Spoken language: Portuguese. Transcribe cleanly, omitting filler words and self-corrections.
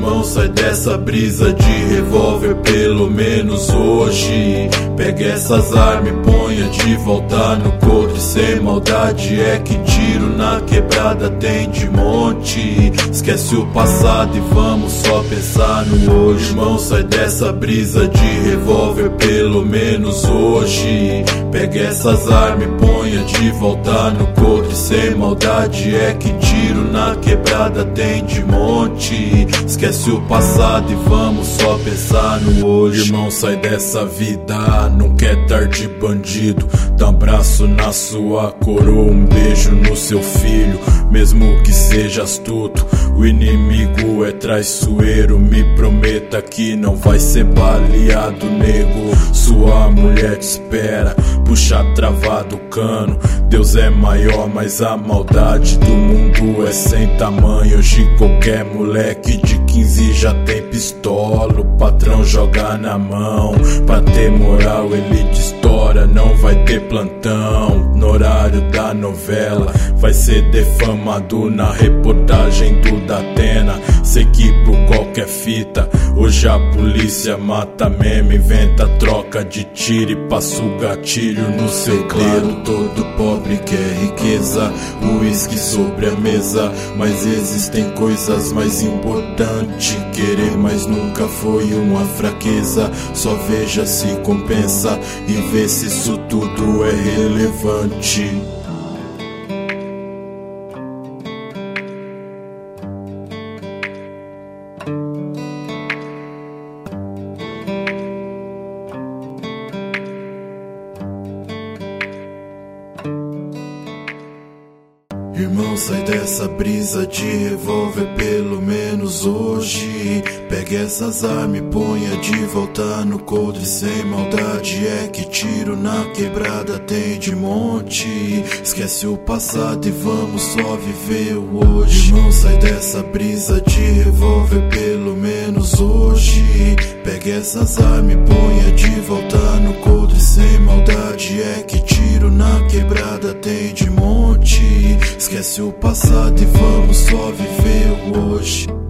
Irmão, sai dessa brisa de revólver, pelo menos hoje. Pega essas armas e ponha de volta no coldre. Sem maldade é que tiro na quebrada tem de monte. Esquece o passado e vamos só pensar no hoje. Irmão, sai dessa brisa de revólver, pelo menos hoje. Pega essas armas e ponha de volta no coldre. Sem maldade é que tiro na quebrada tem de monte. Esquece o passado e vamos só pensar no hoje. Irmão, sai dessa vida, não quer tar de bandido. Dá um abraço na sua coroa, um beijo no seu filho. Mesmo que seja astuto, o inimigo é traiçoeiro. Me prometa que não vai ser baleado, nego. Sua mulher te espera, puxa travado o cano. Deus é maior, mas a maldade do mundo é sem tamanho. Hoje qualquer moleque de 15 já tem pistola. O patrão joga na mão, pra ter moral ele te estoura. Não vai ter plantão no horário da novela, vai ser defamado na reportagem do Datena. Sei que por qualquer fita hoje a polícia mata mesmo. Inventa troca de tiro e passa o gatilho no seu dedo. Todo pobre quer riqueza, uísque sobre a mesa, mas existem coisas mais importantes. Querer mais nunca foi uma fraqueza. Só veja se compensa e vê se isso tudo é relevante. Irmão, sai dessa brisa de revólver, pelo menos hoje. Pega essas armas e ponha de volta no coldre. Sem maldade é que tiro na quebrada tem de monte. Esquece o passado e vamos só viver o hoje. Irmão, sai dessa brisa de revólver, pelo menos hoje. Pega essas armas e ponha de volta no coldre. Sem maldade é que tiro na quebrada tem de monte. Esquece o passado e vamos só viver o hoje.